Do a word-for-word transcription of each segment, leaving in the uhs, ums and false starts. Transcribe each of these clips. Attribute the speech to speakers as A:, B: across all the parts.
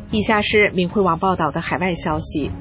A: 以下是明慧网报道的海外消息，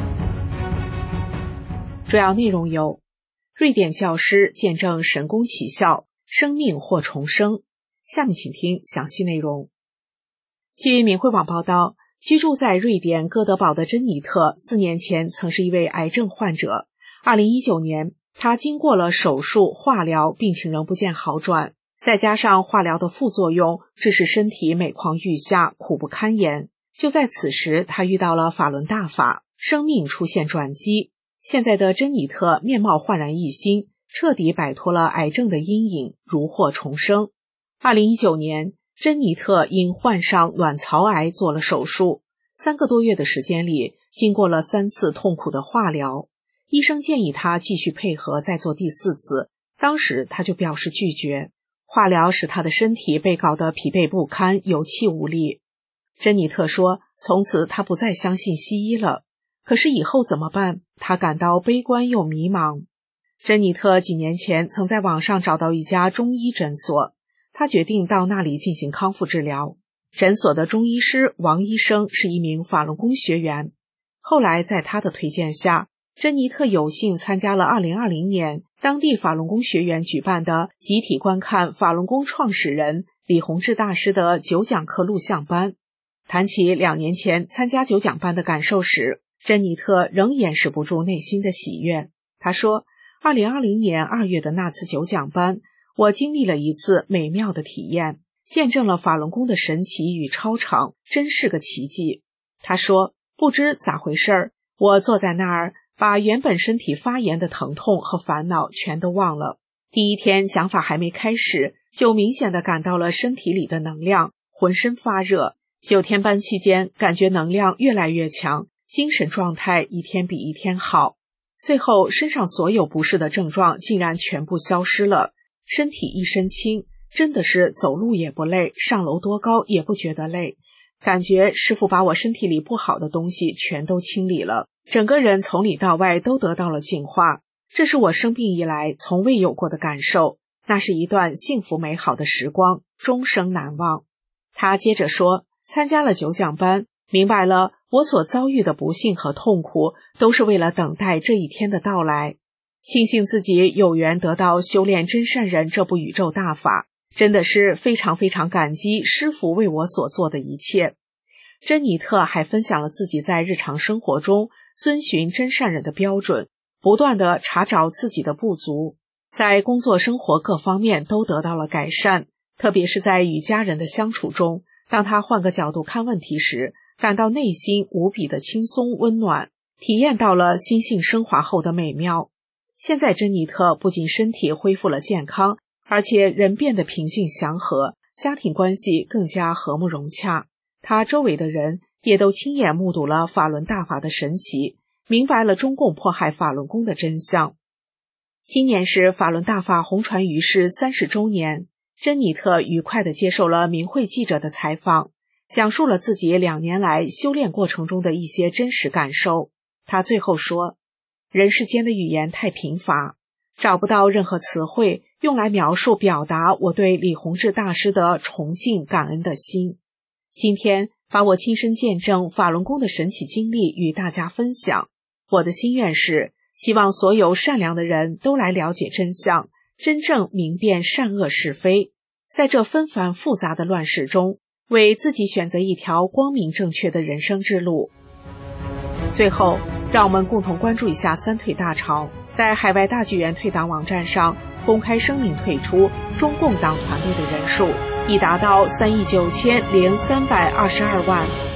A: 主要内容有：瑞典教师见证神功奇效，生命或重生。下面请听详细内容。据明慧网报道，居住在瑞典哥德堡的珍妮特四年前曾是一位癌症患者。二零一九年，她经过了手术、化疗，病情仍不见好转，再加上化疗的副作用，致使身体每况愈下，苦不堪言。就在此时，她遇到了法轮大法，生命出现转机。现在的珍妮特面貌焕然一新，彻底摆脱了癌症的阴影，如获重生。二零一九年，珍妮特因患上卵巢癌做了手术，三个多月的时间里，经过了三次痛苦的化疗。医生建议她继续配合再做第四次，当时她就表示拒绝。化疗使她的身体被搞得疲惫不堪，有气无力。珍妮特说，从此她不再相信西医了。可是以后怎么办？她感到悲观又迷茫。珍妮特几年前曾在网上找到一家中医诊所，她决定到那里进行康复治疗。诊所的中医师王医生是一名法轮功学员。后来在他的推荐下，珍妮特有幸参加了二零二零年当地法轮功学员举办的集体观看法轮功创始人李洪志大师的九讲课录像班。谈起两年前参加九讲班的感受时，珍妮特仍掩饰不住内心的喜悦。她说，二零二零年二月的那次九讲班，我经历了一次美妙的体验，见证了法轮功的神奇与超常，真是个奇迹。她说，不知咋回事儿，我坐在那儿，把原本身体发炎的疼痛和烦恼全都忘了。第一天讲法还没开始，就明显地感到了身体里的能量，浑身发热。九天班期间，感觉能量越来越强，精神状态一天比一天好。最后身上所有不适的症状竟然全部消失了，身体一身轻，真的是走路也不累，上楼多高也不觉得累。感觉师父把我身体里不好的东西全都清理了，整个人从里到外都得到了净化。这是我生病以来从未有过的感受，那是一段幸福美好的时光，终生难忘。他接着说，参加了九讲班，明白了我所遭遇的不幸和痛苦都是为了等待这一天的到来。庆幸自己有缘得到修炼真善人这部宇宙大法，真的是非常非常感激师父为我所做的一切。珍妮特还分享了自己在日常生活中遵循真善人的标准，不断地查找自己的不足，在工作生活各方面都得到了改善，特别是在与家人的相处中，当他换个角度看问题时，感到内心无比的轻松温暖，体验到了心性升华后的美妙。现在珍妮特不仅身体恢复了健康，而且人变得平静祥和，家庭关系更加和睦融洽。他周围的人也都亲眼目睹了法轮大法的神奇，明白了中共迫害法轮功的真相。今年是法轮大法红传于世三十周年，珍妮特愉快地接受了明慧记者的采访，讲述了自己两年来修炼过程中的一些真实感受。他最后说，人世间的语言太贫乏，找不到任何词汇用来描述表达我对李洪志大师的崇敬感恩的心。今天把我亲身见证法轮功的神奇经历与大家分享，我的心愿是希望所有善良的人都来了解真相，真正明辨善恶是非，在这纷繁复杂的乱世中，为自己选择一条光明正确的人生之路。最后，让我们共同关注一下三退大潮。在海外大剧院退党网站上公开声明退出中共党团队的人数已达到三亿九千零三百二十二万。